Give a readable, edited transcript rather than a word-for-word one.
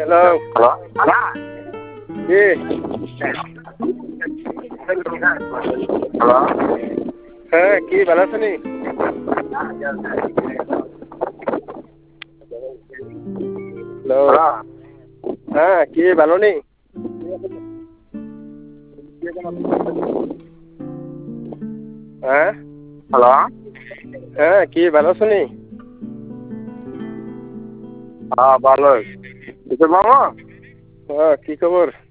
Hello. Hello কি? Hello হ্যাঁ, কি ভালো আছেন? হ্যালো। হ্যালো হ্যাঁ, কি ভালো নেই? হ্যাঁ? হ্যালো হ্যাঁ, কি ভালো আছেন? হ্যাঁ ভালোই কিছু মামা হ্যাঁ, কি খবর?